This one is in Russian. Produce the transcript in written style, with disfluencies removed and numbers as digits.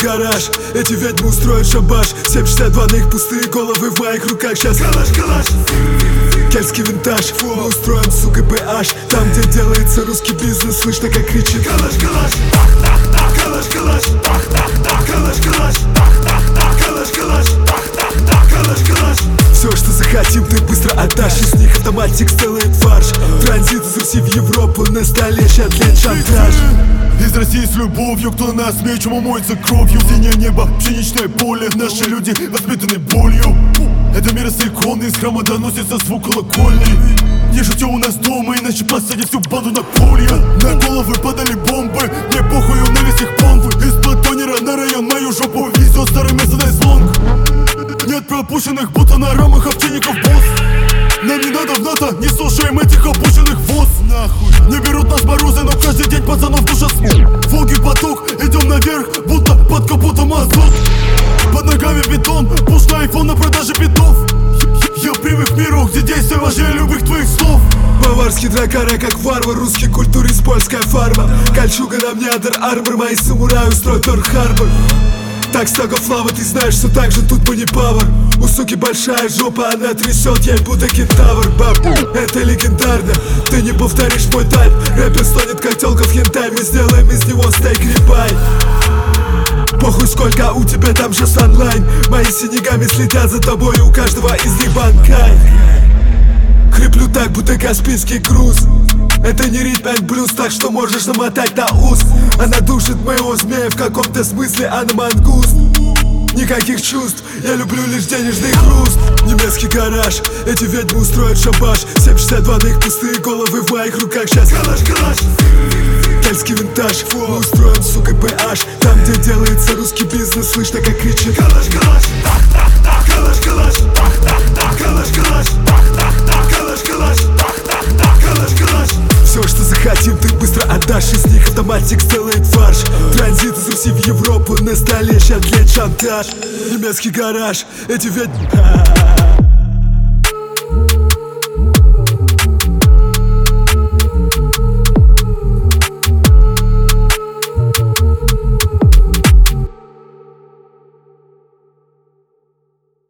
гараж, эти ведьмы устроят шабаш. 762 на их пустые головы, в моих руках сейчас калаш, калаш. Кельтский винтаж, мы устроим, сука, PH. Там, где делается русский бизнес, слышно, как кричит калаш, калаш. Калаш, калаш. Калаш, калаш. Калаш, калаш. Калаш, калаш. Все, что захотим, ты быстро отдашь. Из них автоматик сделает фарш. Транзит из Руси в Европу, на столе шатлет шантаж. Из России с любовью, кто нас мечом умоется кровью. Синее небо, пшеничное поле, наши люди воспитаны болью. Это мир с иконы, из храма доносится звук колокольни. Не шути у нас дома, иначе посадят всю банду на колья. На головы падали бомбы, мне похую на весь их помпы. Из-под тонера на район мою жопу везет старый Мерседес Лонг. Нет пропущенных, будто на рамах овчинников босс. Нам не надо в НАТО, не слушаем этих опущенных воз. Нахуй. Не берут нас морозы, но каждый день пацанов душат. Волги поток, идем наверх, будто под капотом азот. Под ногами бетон, пуш на айфон на продаже битов. Я привык к миру, где действия важнее любых твоих слов. Баварский дракара, как варвар, русский культурист, польская фарма. Кольчуга на мне, Андер Армор, мои самураи устроят Торх-Харбор. Так столько флава, ты знаешь, что так же тут не павар. У суки большая жопа, она трясет, ей будто кентавр. Баб, это легендарно, ты не повторишь мой тайп. Рэпер стонет, как тёлка в хентай, мы сделаем из него стейк рибай. Похуй сколько у тебя там же онлайн. Мои синегами следят за тобой, у каждого из них банкай. Хриплю так, будто Каспийский груз. Это не ритм and блюз, так что можешь намотать на ус. Она душит моего змея, в каком-то смысле она мангуст. Никаких чувств, я люблю лишь денежный хруст. Немецкий гараж, эти ведьмы устроят шабаш. 762 на их пустые головы, в моих руках сейчас калаш, калаш. Кельтский винтаж, мы устроим, сука, PH. Там, где делается русский бизнес, слышно, как кричит калаш, калаш. Калаш, калаш. Калаш, калаш. Калаш, калаш. Калаш, калаш. Все, что захотим, ты быстро отдашь. Из них автоматик сделает фарш. Транзит из Руси в Европу, на столе шатлет шантаж. Немецкий гараж, эти ведьмы